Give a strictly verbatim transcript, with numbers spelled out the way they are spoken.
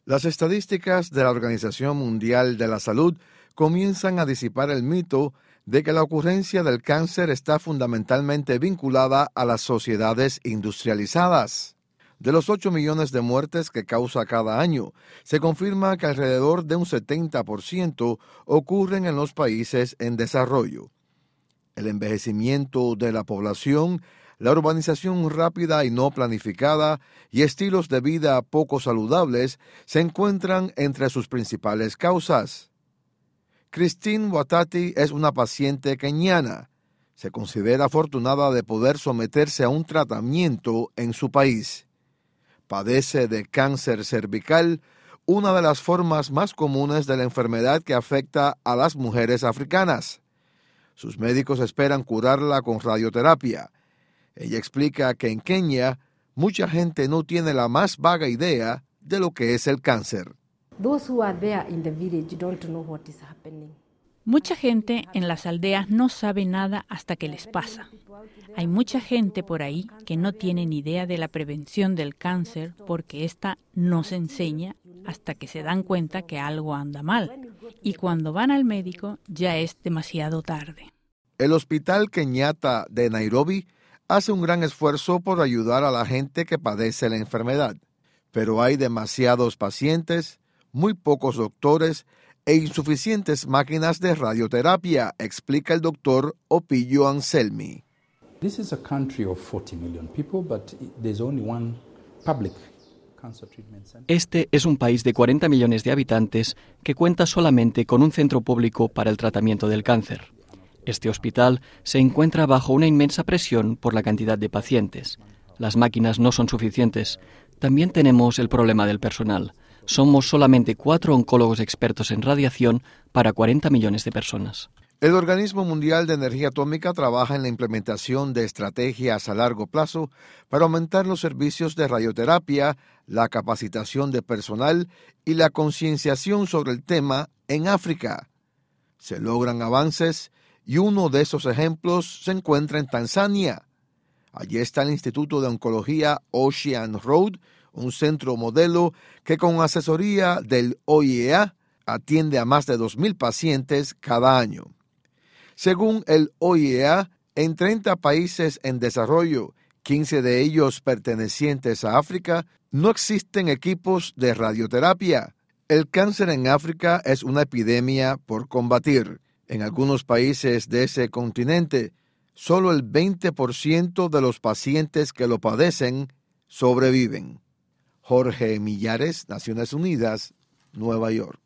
Las estadísticas de la Organización Mundial de la Salud comienzan a disipar el mito de que la ocurrencia del cáncer está fundamentalmente vinculada a las sociedades industrializadas. De los ocho millones de muertes que causa cada año, se confirma que alrededor de un setenta por ciento ocurren en los países en desarrollo. El envejecimiento de la población, la urbanización rápida y no planificada y estilos de vida poco saludables se encuentran entre sus principales causas. Christine Watati es una paciente keniana. Se considera afortunada de poder someterse a un tratamiento en su país. Padece de cáncer cervical, una de las formas más comunes de la enfermedad que afecta a las mujeres africanas. Sus médicos esperan curarla con radioterapia. Ella explica que en Kenia mucha gente no tiene la más vaga idea de lo que es el cáncer. Mucha gente en las aldeas no sabe nada hasta que les pasa. Hay mucha gente por ahí que no tiene ni idea de la prevención del cáncer porque esta no se enseña hasta que se dan cuenta que algo anda mal. Y cuando van al médico ya es demasiado tarde. El Hospital Kenyatta de Nairobi hace un gran esfuerzo por ayudar a la gente que padece la enfermedad. Pero hay demasiados pacientes, muy pocos doctores e insuficientes máquinas de radioterapia, explica el doctor Opilio Anselmi. This is a country of forty million people, but there's only one public cancer treatment center. Este es un país de cuarenta millones de habitantes que cuenta solamente con un centro público para el tratamiento del cáncer. Este hospital se encuentra bajo una inmensa presión por la cantidad de pacientes. Las máquinas no son suficientes. También tenemos el problema del personal. Somos solamente cuatro oncólogos expertos en radiación para cuarenta millones de personas. El Organismo Mundial de Energía Atómica trabaja en la implementación de estrategias a largo plazo para aumentar los servicios de radioterapia, la capacitación de personal y la concienciación sobre el tema en África. Se logran avances y uno de esos ejemplos se encuentra en Tanzania. Allí está el Instituto de Oncología Ocean Road, un centro modelo que con asesoría del O I E A atiende a más de dos mil pacientes cada año. Según el O I E A, en treinta países en desarrollo, quince de ellos pertenecientes a África, no existen equipos de radioterapia. El cáncer en África es una epidemia por combatir. En algunos países de ese continente, solo el veinte por ciento de los pacientes que lo padecen sobreviven. Jorge Millares, Naciones Unidas, Nueva York.